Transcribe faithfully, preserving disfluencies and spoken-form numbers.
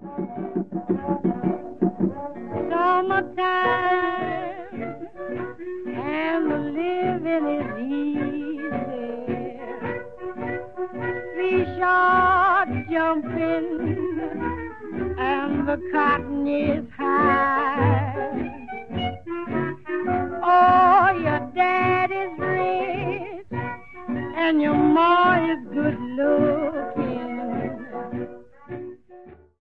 Summertime and the living is easy. Seashore jumping and the cotton is high. Oh, your dad is rich and your ma is good looking.